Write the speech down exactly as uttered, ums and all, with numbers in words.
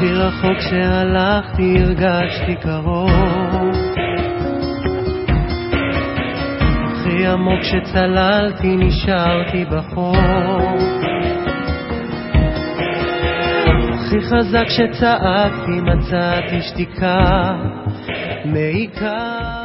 הכי רחוק שהלכתי הרגשתי קרוב, הכי עמוק שצללתי נשארתי בחור, הכי חזק שצעקתי מצאתי שתיקה מעיקה.